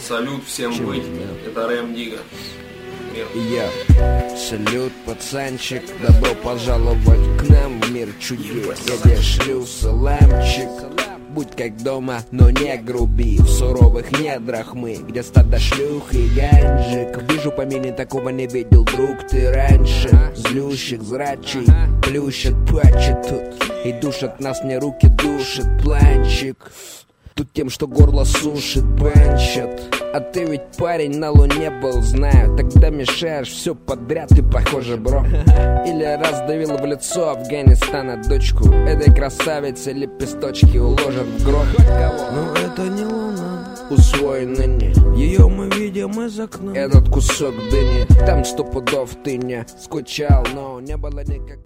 Салют всем быть, это Рэм Дига. Я салют, пацанчик, добро пожаловать к нам в мир чудес. Я тебе шлю саламчик, будь как дома, но не груби. В суровых недрах мы, где стадо шлюх и ганджик. Вижу по мини, такого не видел, друг, ты раньше. Злющих, зрачий, плющат, плачет тут. И душат нас, мне руки душит планчик. Тут тем, что горло сушит, банчат. А ты ведь парень на луне был, знаю. Тогда мешаешь все подряд, ты похоже, бро. Или раздавил в лицо Афганистана дочку. Этой красавице лепесточки уложат в гроб. Но это не луна, усвоена не. Ее мы видим из окна. Этот кусок дыни, там 100 пудов ты не скучал, но не было никак.